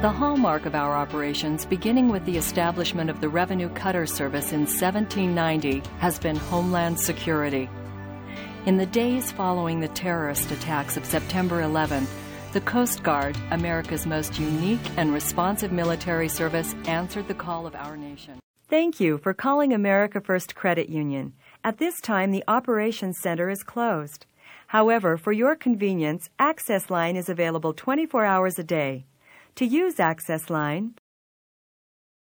The hallmark of our operations, beginning with the establishment of the Revenue Cutter Service in 1790, has been Homeland Security. In the days following the terrorist attacks of September 11, the Coast Guard, America's most unique and responsive military service, answered the call of our nation. Thank you for calling America First Credit Union. At this time, the Operations Center is closed. However, for your convenience, Access Line is available 24 hours a day. To use Access Line,